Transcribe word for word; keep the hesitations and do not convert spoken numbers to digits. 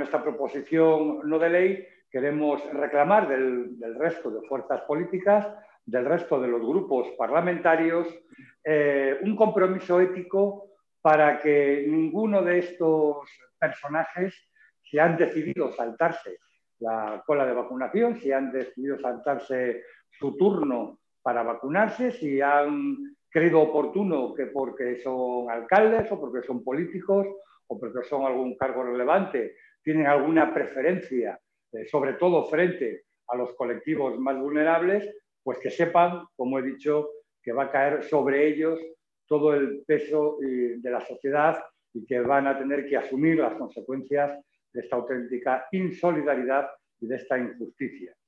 esta proposición no de ley queremos reclamar del, del resto de fuerzas políticas, del resto de los grupos parlamentarios, eh, un compromiso ético para que ninguno de estos personajes, si han decidido saltarse la cola de vacunación, si han decidido saltarse su turno para vacunarse, si han creído oportuno que porque son alcaldes o porque son políticos o porque son algún cargo relevante, tienen alguna preferencia, eh, sobre todo frente a los colectivos más vulnerables, pues que sepan, como he dicho, que va a caer sobre ellos todo el peso eh, de la sociedad y que van a tener que asumir las consecuencias de esta auténtica insolidaridad y de esta injusticia.